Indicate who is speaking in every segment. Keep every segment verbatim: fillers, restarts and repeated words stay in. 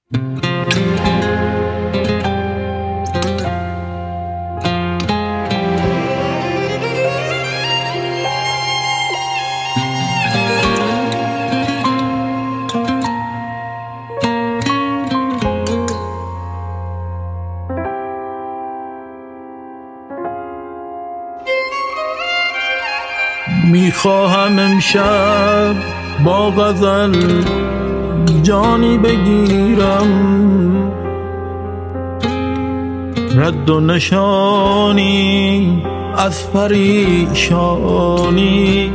Speaker 1: میخواهم امشب با غزل جانی بگیرم، رد و نشانی از پریشانی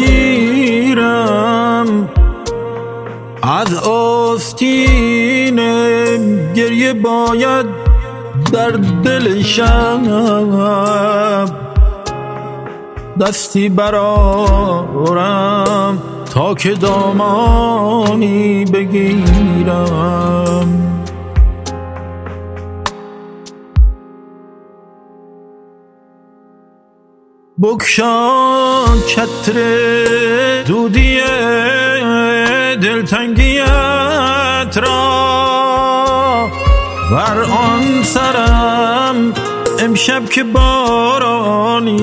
Speaker 1: بگیرم، از آستین گریه باید در دل شب دستی برارم تا که دامانی بگیرم. بگشا چتر دودی دلتنگیت را بر آن سرم امشب که بارانی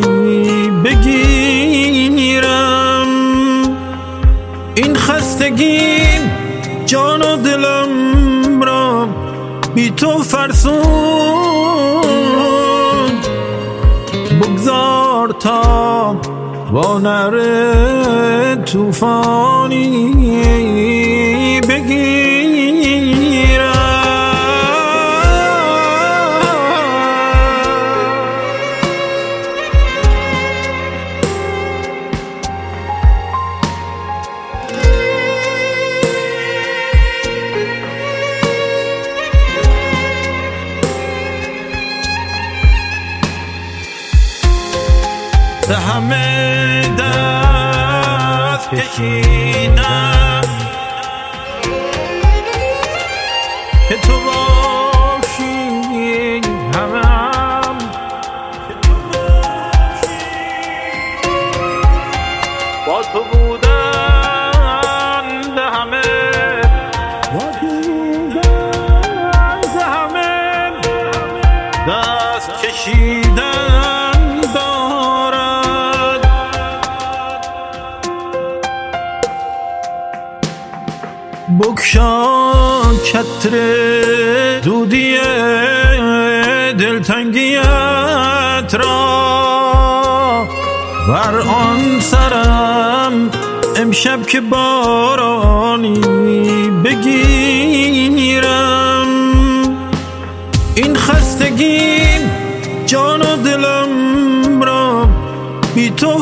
Speaker 1: بگیرم. این خستگی جان و دلم را بی تو فرسود، بگذار تا با نره توفانی بگیرم. به همه دست کشیدم که تو باشی همم، که تو باشی با تو بودن به همه، با تو بودن به همه دست کشیدم. بگشا چتر دودی دلتنگیت را بر آن سرم امشب که بارانی بگیرم. این خستگی جان و دلم را بی تو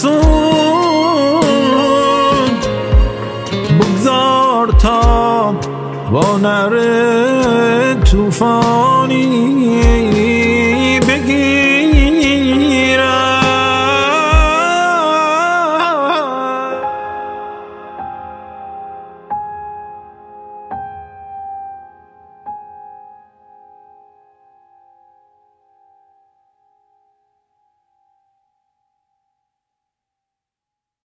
Speaker 1: فرسود، بگذار تا با نره توفانی